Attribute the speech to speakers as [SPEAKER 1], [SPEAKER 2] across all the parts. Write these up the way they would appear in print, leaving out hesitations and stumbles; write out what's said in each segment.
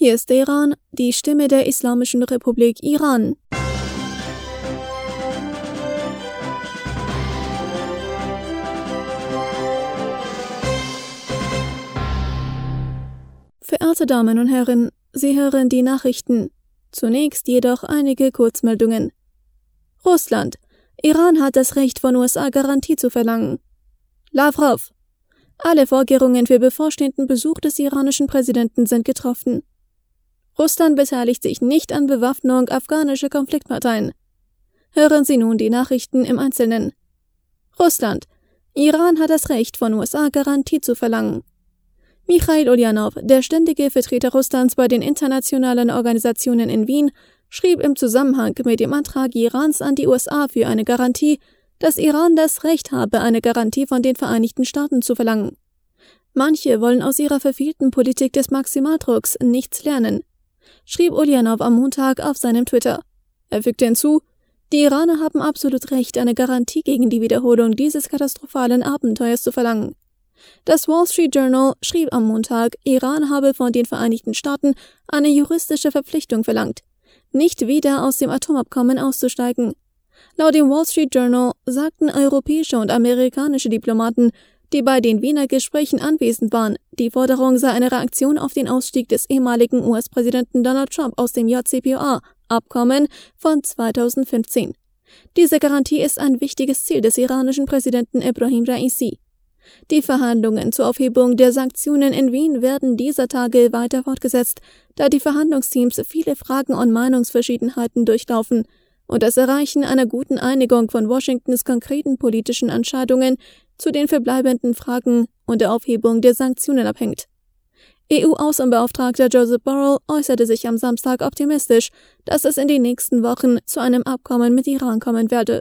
[SPEAKER 1] Hier ist Iran, die Stimme der Islamischen Republik Iran. Verehrte Damen und Herren, Sie hören die Nachrichten. Zunächst jedoch einige Kurzmeldungen. Russland. Iran hat das Recht von USA Garantie zu verlangen. Lavrov. Alle Vorkehrungen für bevorstehenden Besuch des iranischen Präsidenten sind getroffen. Russland beteiligt sich nicht an Bewaffnung afghanischer Konfliktparteien. Hören Sie nun die Nachrichten im Einzelnen. Russland. Iran hat das Recht von USA Garantie zu verlangen. Michail Ulyanov, der ständige Vertreter Russlands bei den internationalen Organisationen in Wien, schrieb im Zusammenhang mit dem Antrag Irans an die USA für eine Garantie, dass Iran das Recht habe, eine Garantie von den Vereinigten Staaten zu verlangen. Manche wollen aus ihrer verfehlten Politik des Maximaldrucks nichts lernen, schrieb Ulyanov am Montag auf seinem Twitter. Er fügte hinzu, die Iraner haben absolut Recht, eine Garantie gegen die Wiederholung dieses katastrophalen Abenteuers zu verlangen. Das Wall Street Journal schrieb am Montag, Iran habe von den Vereinigten Staaten eine juristische Verpflichtung verlangt, nicht wieder aus dem Atomabkommen auszusteigen. Laut dem Wall Street Journal sagten europäische und amerikanische Diplomaten, die bei den Wiener Gesprächen anwesend waren, die Forderung sei eine Reaktion auf den Ausstieg des ehemaligen US-Präsidenten Donald Trump aus dem JCPOA-Abkommen von 2015. Diese Garantie ist ein wichtiges Ziel des iranischen Präsidenten Ebrahim Raisi. Die Verhandlungen zur Aufhebung der Sanktionen in Wien werden dieser Tage weiter fortgesetzt, da die Verhandlungsteams viele Fragen und Meinungsverschiedenheiten durchlaufen und das Erreichen einer guten Einigung von Washingtons konkreten politischen Entscheidungen zu den verbleibenden Fragen und der Aufhebung der Sanktionen abhängt. EU-Außenbeauftragter Joseph Borrell äußerte sich am Samstag optimistisch, dass es in den nächsten Wochen zu einem Abkommen mit Iran kommen werde.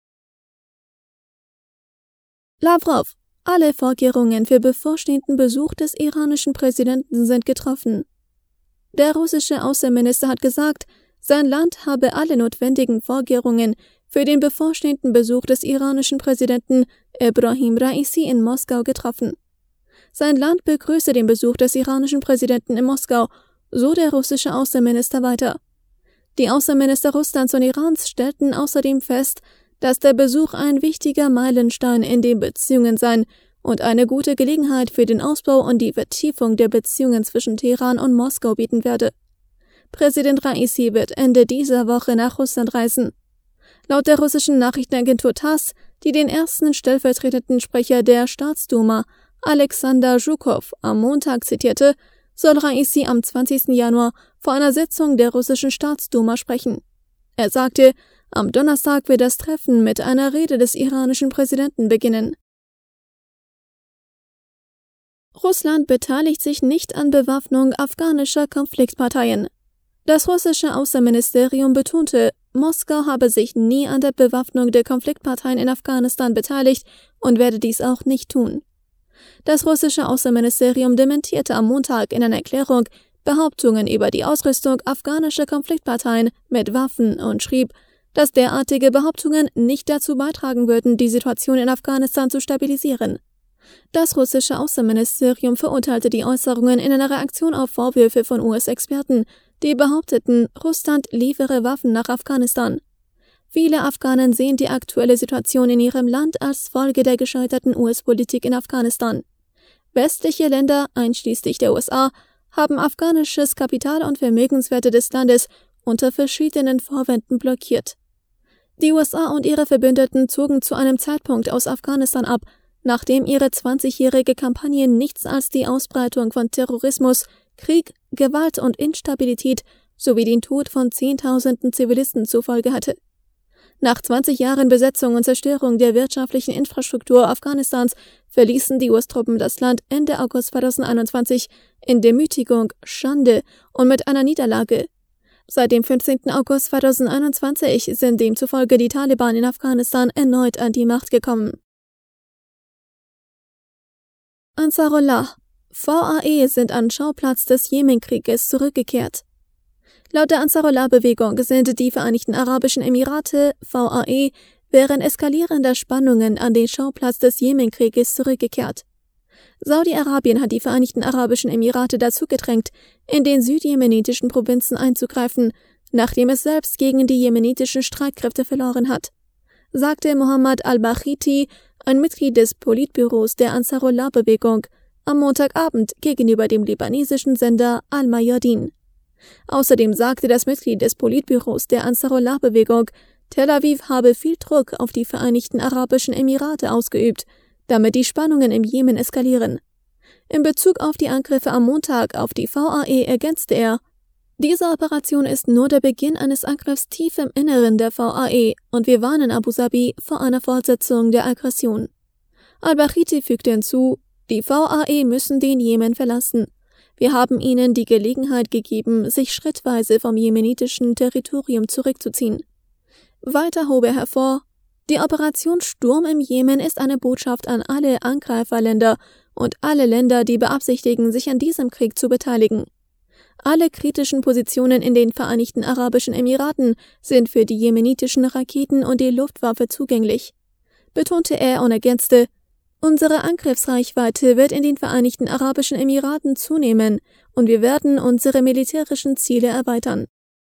[SPEAKER 1] Lavrov. Alle Vorkehrungen für bevorstehenden Besuch des iranischen Präsidenten sind getroffen. Der russische Außenminister hat gesagt, sein Land habe alle notwendigen Vorkehrungen für den bevorstehenden Besuch des iranischen Präsidenten Ebrahim Raisi in Moskau getroffen. Sein Land begrüße den Besuch des iranischen Präsidenten in Moskau, so der russische Außenminister weiter. Die Außenminister Russlands und Irans stellten außerdem fest, dass der Besuch ein wichtiger Meilenstein in den Beziehungen sein und eine gute Gelegenheit für den Ausbau und die Vertiefung der Beziehungen zwischen Teheran und Moskau bieten werde. Präsident Raisi wird Ende dieser Woche nach Russland reisen. Laut der russischen Nachrichtenagentur TASS, die den ersten stellvertretenden Sprecher der Staatsduma, Alexander Zhukov, am Montag zitierte, soll Raisi am 20. Januar vor einer Sitzung der russischen Staatsduma sprechen. Er sagte, am Donnerstag wird das Treffen mit einer Rede des iranischen Präsidenten beginnen. Russland beteiligt sich nicht an Bewaffnung afghanischer Konfliktparteien. Das russische Außenministerium betonte, Moskau habe sich nie an der Bewaffnung der Konfliktparteien in Afghanistan beteiligt und werde dies auch nicht tun. Das russische Außenministerium dementierte am Montag in einer Erklärung Behauptungen über die Ausrüstung afghanischer Konfliktparteien mit Waffen und schrieb, dass derartige Behauptungen nicht dazu beitragen würden, die Situation in Afghanistan zu stabilisieren. Das russische Außenministerium verurteilte die Äußerungen in einer Reaktion auf Vorwürfe von US-Experten, die behaupteten, Russland liefere Waffen nach Afghanistan. Viele Afghanen sehen die aktuelle Situation in ihrem Land als Folge der gescheiterten US-Politik in Afghanistan. Westliche Länder, einschließlich der USA, haben afghanisches Kapital und Vermögenswerte des Landes unter verschiedenen Vorwänden blockiert. Die USA und ihre Verbündeten zogen zu einem Zeitpunkt aus Afghanistan ab, nachdem ihre 20-jährige Kampagne nichts als die Ausbreitung von Terrorismus, Krieg, Gewalt und Instabilität sowie den Tod von Zehntausenden Zivilisten zur Folge hatte. Nach 20 Jahren Besetzung und Zerstörung der wirtschaftlichen Infrastruktur Afghanistans verließen die US-Truppen das Land Ende August 2021 in Demütigung, Schande und mit einer Niederlage. Seit dem 15. August 2021 sind demzufolge die Taliban in Afghanistan erneut an die Macht gekommen. Ansarullah. VAE sind an Schauplatz des Jemenkrieges zurückgekehrt. Laut der Ansarullah-Bewegung sind die Vereinigten Arabischen Emirate, VAE, während eskalierender Spannungen an den Schauplatz des Jemenkrieges zurückgekehrt. Saudi-Arabien hat die Vereinigten Arabischen Emirate dazu gedrängt, in den südjemenitischen Provinzen einzugreifen, nachdem es selbst gegen die jemenitischen Streitkräfte verloren hat, sagte Mohammed al-Baghiti, ein Mitglied des Politbüros der Ansarullah-Bewegung, am Montagabend gegenüber dem libanesischen Sender Al-Mayadin. Außerdem sagte das Mitglied des Politbüros der Ansarullah-Bewegung, Tel Aviv habe viel Druck auf die Vereinigten Arabischen Emirate ausgeübt, damit die Spannungen im Jemen eskalieren. In Bezug auf die Angriffe am Montag auf die VAE ergänzte er, diese Operation ist nur der Beginn eines Angriffs tief im Inneren der VAE und wir warnen Abu Dhabi vor einer Fortsetzung der Aggression. Al-Baghiti fügte hinzu, die VAE müssen den Jemen verlassen. Wir haben ihnen die Gelegenheit gegeben, sich schrittweise vom jemenitischen Territorium zurückzuziehen. Weiter hob er hervor, die Operation Sturm im Jemen ist eine Botschaft an alle Angreiferländer und alle Länder, die beabsichtigen, sich an diesem Krieg zu beteiligen. Alle kritischen Positionen in den Vereinigten Arabischen Emiraten sind für die jemenitischen Raketen und die Luftwaffe zugänglich, betonte er und ergänzte, unsere Angriffsreichweite wird in den Vereinigten Arabischen Emiraten zunehmen und wir werden unsere militärischen Ziele erweitern.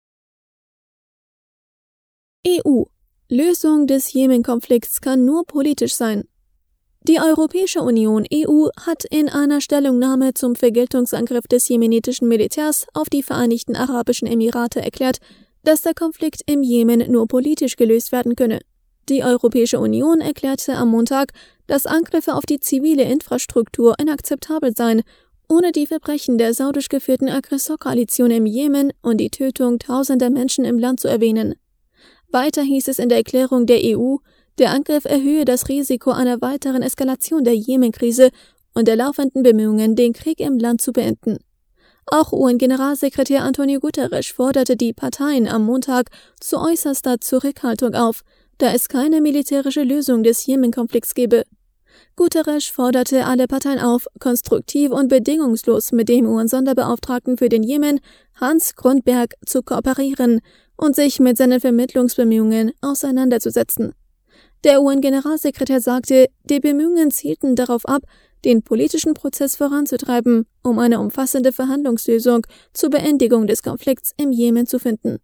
[SPEAKER 1] EU: Lösung des Jemen-Konflikts kann nur politisch sein. Die Europäische Union (EU) hat in einer Stellungnahme zum Vergeltungsangriff des jemenitischen Militärs auf die Vereinigten Arabischen Emirate erklärt, dass der Konflikt im Jemen nur politisch gelöst werden könne. Die Europäische Union erklärte am Montag, dass Angriffe auf die zivile Infrastruktur inakzeptabel seien, ohne die Verbrechen der saudisch geführten Aggressorkoalition im Jemen und die Tötung tausender Menschen im Land zu erwähnen. Weiter hieß es in der Erklärung der EU, der Angriff erhöhe das Risiko einer weiteren Eskalation der Jemen-Krise und der laufenden Bemühungen, den Krieg im Land zu beenden. Auch UN-Generalsekretär Antonio Guterres forderte die Parteien am Montag zu äußerster Zurückhaltung auf, da es keine militärische Lösung des Jemen-Konflikts gebe. Guterres forderte alle Parteien auf, konstruktiv und bedingungslos mit dem UN-Sonderbeauftragten für den Jemen, Hans Grundberg, zu kooperieren und sich mit seinen Vermittlungsbemühungen auseinanderzusetzen. Der UN-Generalsekretär sagte, die Bemühungen zielten darauf ab, den politischen Prozess voranzutreiben, um eine umfassende Verhandlungslösung zur Beendigung des Konflikts im Jemen zu finden.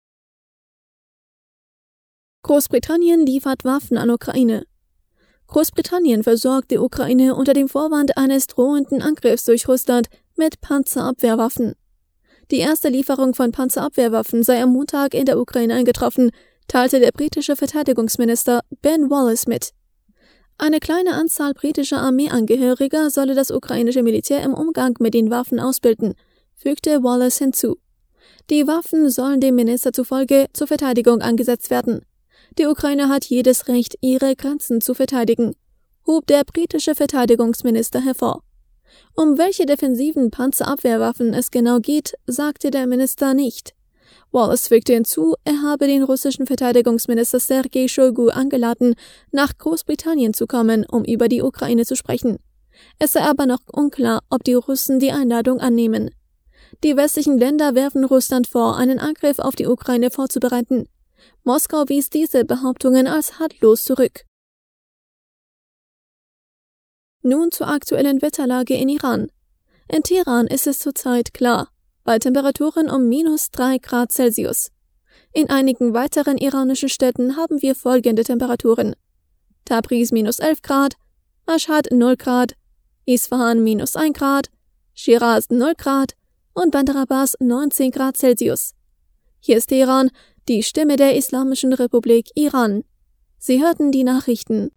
[SPEAKER 1] Großbritannien liefert Waffen an Ukraine. Großbritannien versorgt die Ukraine unter dem Vorwand eines drohenden Angriffs durch Russland mit Panzerabwehrwaffen. Die erste Lieferung von Panzerabwehrwaffen sei am Montag in der Ukraine eingetroffen, teilte der britische Verteidigungsminister Ben Wallace mit. Eine kleine Anzahl britischer Armeeangehöriger solle das ukrainische Militär im Umgang mit den Waffen ausbilden, fügte Wallace hinzu. Die Waffen sollen dem Minister zufolge zur Verteidigung eingesetzt werden. Die Ukraine hat jedes Recht, ihre Grenzen zu verteidigen, hob der britische Verteidigungsminister hervor. Um welche defensiven Panzerabwehrwaffen es genau geht, sagte der Minister nicht. Wallace fügte hinzu, er habe den russischen Verteidigungsminister Sergei Shoigu eingeladen, nach Großbritannien zu kommen, um über die Ukraine zu sprechen. Es sei aber noch unklar, ob die Russen die Einladung annehmen. Die westlichen Länder werfen Russland vor, einen Angriff auf die Ukraine vorzubereiten. Moskau wies diese Behauptungen als haltlos zurück. Nun zur aktuellen Wetterlage in Iran. In Teheran ist es zurzeit klar, bei Temperaturen um -3 Grad Celsius. In einigen weiteren iranischen Städten haben wir folgende Temperaturen: Tabriz -11 Grad, Mashhad 0 Grad, Isfahan -1 Grad, Shiraz 0 Grad und Bandar Abbas 19 Grad Celsius. Hier ist Teheran, die Stimme der Islamischen Republik Iran. Sie hörten die Nachrichten.